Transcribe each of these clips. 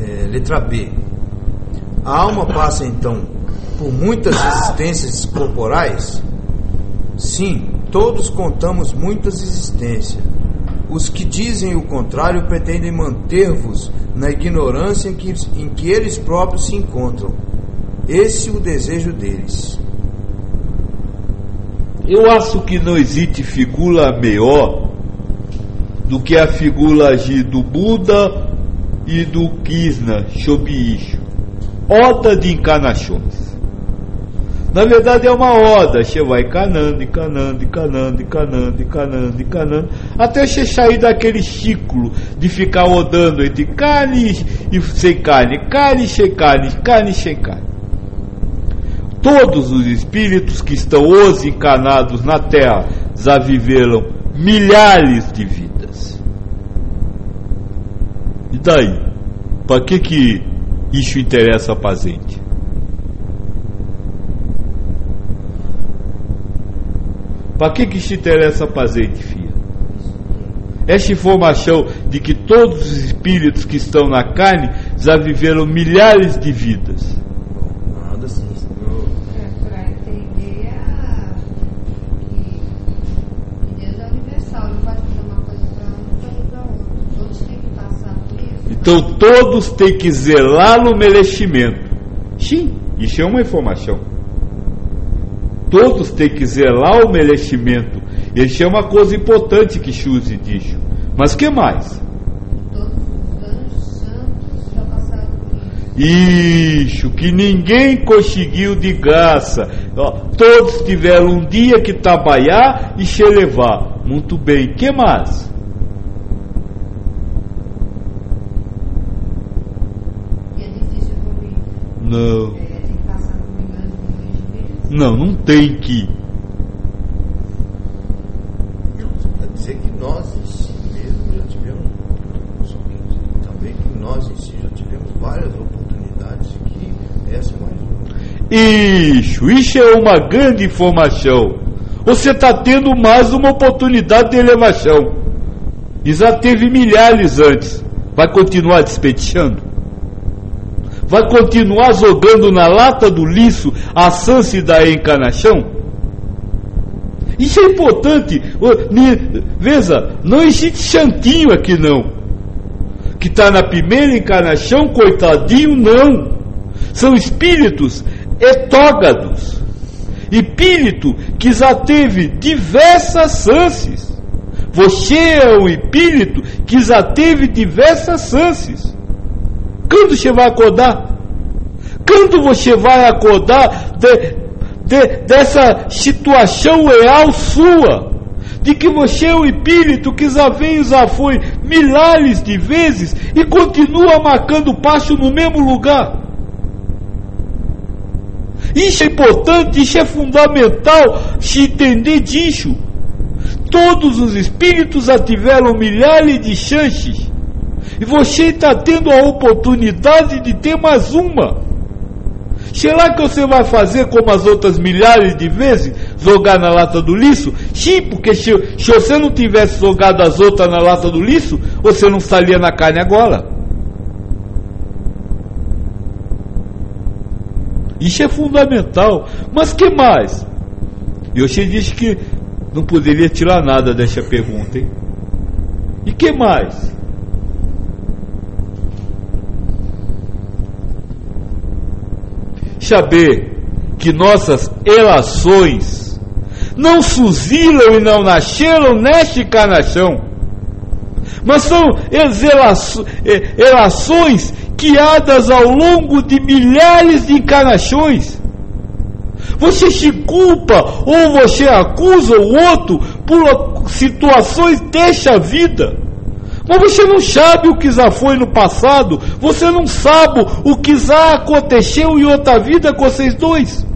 Letra B. A alma passa então por muitas existências corporais? Sim, todos contamos muitas existências. Os que dizem o contrário pretendem manter-vos na ignorância em que eles próprios se encontram. Esse é o desejo deles. Eu acho que não existe figura maior do que a figura do Buda e do Krishna Shobiisho. Oda de encarnações. Na verdade é uma oda, você vai encanando, até você sair daquele ciclo de ficar odando entre carne e sem carne, carne sem carne, carne sem carne. Todos os espíritos que estão hoje encarnados na Terra já viveram milhares de vidas. E daí? Para que isso interessa para a gente? Para que isso interessa para a gente, filha? Essa informação de que todos os espíritos que estão na carne já viveram milhares de vidas. Nada assim. Para entender que Deus é universal, não pode fazer uma coisa para um para outro. Todos têm que passar por isso. Então todos têm que zelar no merecimento. Sim, isso é uma informação. Todos têm que zelar o merecimento. Isso é uma coisa importante que Shuzi diz. Mas que mais? Todos os anjos santos já passaram por isso. Isso, que ninguém conseguiu de graça. Todos tiveram um dia que trabalhar e se elevar. Muito bem, que mais? E é difícil evoluir. Não. Tem que passar por milhões de vezes. Não tem que. Quer dizer que nós em si mesmo já tivemos, também que nós em si já tivemos várias oportunidades e que essa é mais uma. Isso é uma grande informação. Você está tendo mais uma oportunidade de elevação. E já teve milhares antes. Vai continuar despechando? Vai continuar jogando na lata do lixo a chance da encarnação? Isso é importante. Veja, não existe santinho aqui não. Que está na primeira encarnação, coitadinho, não. São espíritos etógados. Espírito que já teve diversas chances. Você é um espírito que já teve diversas chances. Quando você vai acordar? Quando você vai acordar dessa situação real sua? De que você é um espírito que já veio, já foi milhares de vezes e continua marcando passo no mesmo lugar. Isso é importante, isso é fundamental se entender disso. Todos os espíritos já tiveram milhares de chances. E você está tendo a oportunidade de ter mais uma. Será que você vai fazer como as outras milhares de vezes? Jogar na lata do lixo? Sim, porque se você não tivesse jogado as outras na lata do lixo, você não estaria na carne agora. Isso é fundamental. Mas que mais? E você disse que não poderia tirar nada dessa pergunta, hein? E que mais? Saber que nossas relações não surgiram e não nasceram nesta encarnação, mas são relações criadas ao longo de milhares de encarnações. Você se culpa ou você acusa o outro por situações desta vida. Mas você não sabe o que já foi no passado. Você não sabe o que já aconteceu em outra vida com vocês dois.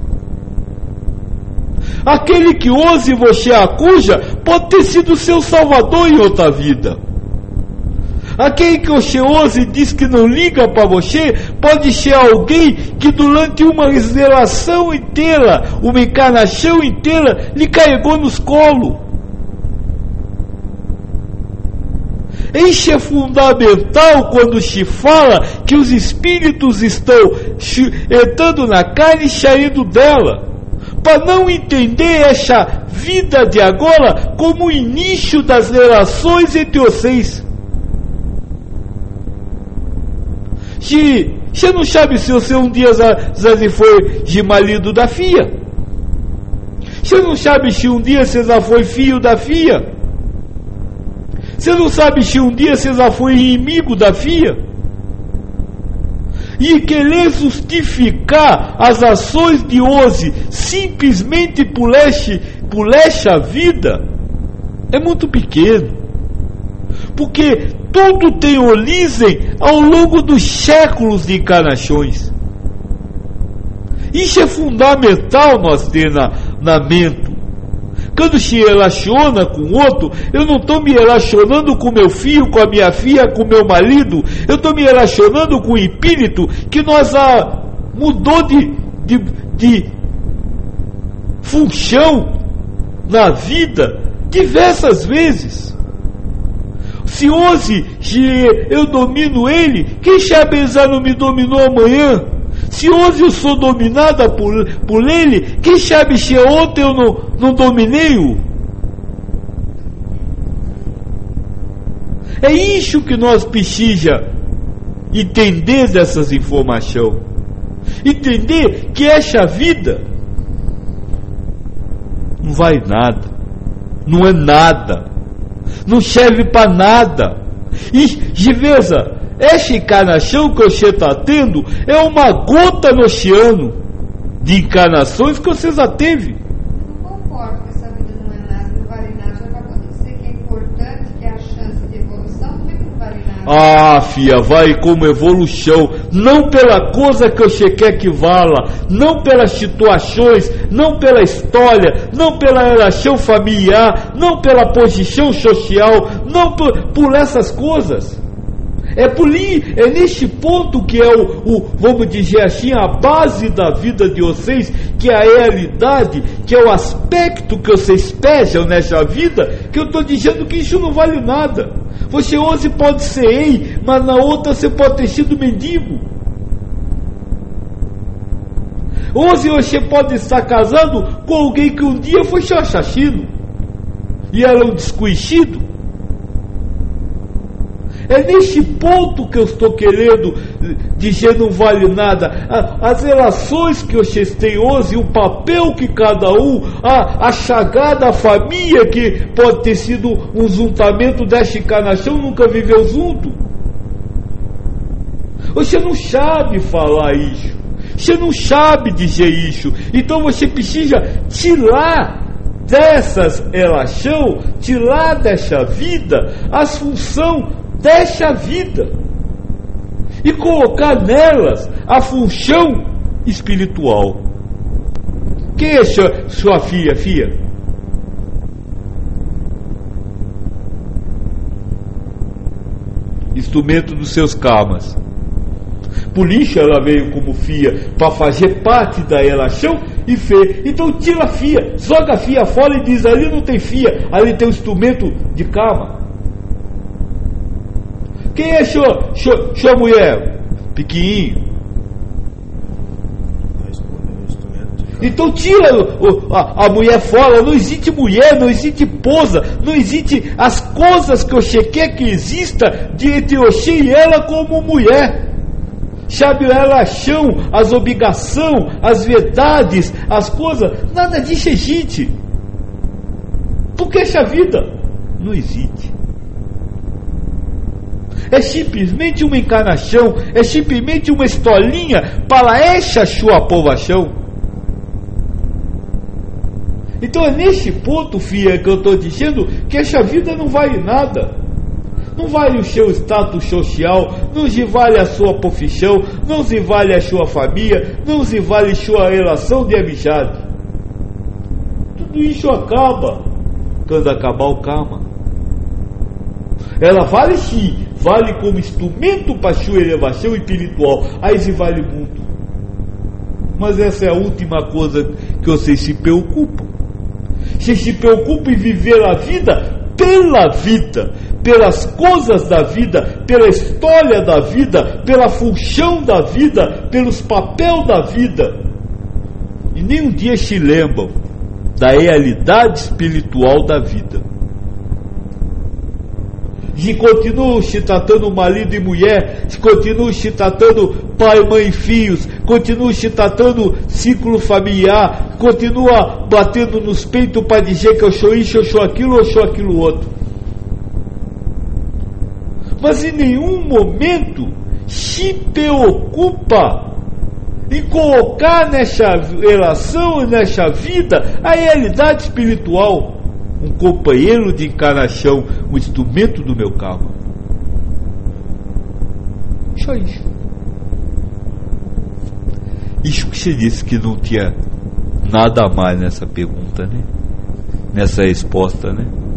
Aquele que hoje você acusa pode ter sido seu salvador em outra vida. Aquele que você hoje diz que não liga para você pode ser alguém que durante uma relação inteira, uma encarnação inteira, lhe carregou nos colos. Isso é fundamental quando se fala que os espíritos estão entrando na carne e saindo dela, para não entender essa vida de agora como o início das relações entre vocês. Você não sabe se você um dia já foi de marido da filha? Você não sabe se um dia você já foi filho da filha? Você não sabe se um dia você já foi inimigo da filha? E querer justificar as ações de hoje simplesmente por essa vida é muito pequeno. Porque tudo tem origem ao longo dos séculos de encarnações. Isso é fundamental nós ter na mente. Quando se relaciona com o outro, eu não estou me relacionando com meu filho, com a minha filha, com meu marido. Eu estou me relacionando com o espírito que nós mudou de função na vida diversas vezes. Se hoje eu domino ele, quem sabe ele já não me dominou amanhã? Se hoje eu sou dominada por ele, quem sabe se ontem eu não dominei-o? É isso que nós precisamos entender dessas informações. Entender que essa vida não vai nada, não é nada, não serve para nada. E, veja, essa encarnação que você está tendo é uma gota no oceano de encarnações que você já teve. Não concordo que essa vida não é nada, não vale nada. Já acabou de dizer que é importante, que é a chance de evolução. Como é que não vale nada? Ah, filha, vai como evolução. Não pela coisa que você quer que vala, não pelas situações, não pela história, não pela relação familiar, não pela posição social, não por essas coisas. É neste ponto que é vamos dizer assim, a base da vida de vocês, que é a realidade, que é o aspecto que vocês pesam nessa vida, que eu estou dizendo que isso não vale nada. Você hoje pode ser rei, mas na outra você pode ter sido mendigo. Hoje você pode estar casado com alguém que um dia foi seu assassino e era um desconhecido. É neste ponto que eu estou querendo dizer não vale nada. As relações que vocês têm hoje, o papel que cada um, a chagada família que pode ter sido um juntamento desta encarnação, nunca viveu junto. Você não sabe falar isso. Você não sabe dizer isso. Então você precisa tirar dessas relações, tirar dessa vida as funções dessa vida e colocar nelas a função espiritual. Quem é sua filha? Instrumento dos seus karmas. Por isso ela veio como filha, para fazer parte da relação e fez. Então tira a filha, joga a filha fora e diz: ali não tem filha, ali tem um instrumento de karma. Quem é sua mulher? Pequenininho. Então tira a mulher fora. Não existe mulher, não existe esposa, não existe as coisas que você quer que exista entre você e ela como mulher. Sabe a relação, as obrigações, as verdades, as coisas, nada disso existe. Porque essa vida não existe. É simplesmente uma encarnação, é simplesmente uma historinha para essa sua povoação. Então é nesse ponto, filha, que eu estou dizendo que essa vida não vale nada. Não vale o seu status social, não se vale a sua profissão, não se vale a sua família, não se vale a sua relação de amizade. Tudo isso acaba quando acabar o karma. Ela vale sim, vale como instrumento para a sua elevação espiritual, aí se vale muito. Mas essa é a última coisa que vocês se preocupam. Vocês se preocupam em viver a vida pela vida, pelas coisas da vida, pela história da vida, pela função da vida, pelos papéis da vida. E nem um dia se lembram da realidade espiritual da vida. E continuam se tratando marido e mulher, continuam se tratando pai, mãe e filhos, continuam se tratando ciclo familiar, continua batendo nos peitos para dizer que eu sou isso, eu sou aquilo, eu sou aquilo outro. Mas em nenhum momento se preocupa em colocar nessa relação, nessa vida, a realidade espiritual. Um companheiro de encarnação, um instrumento do meu karma. Só isso. Isso que você disse que não tinha nada a mais nessa pergunta, né? Nessa resposta, né?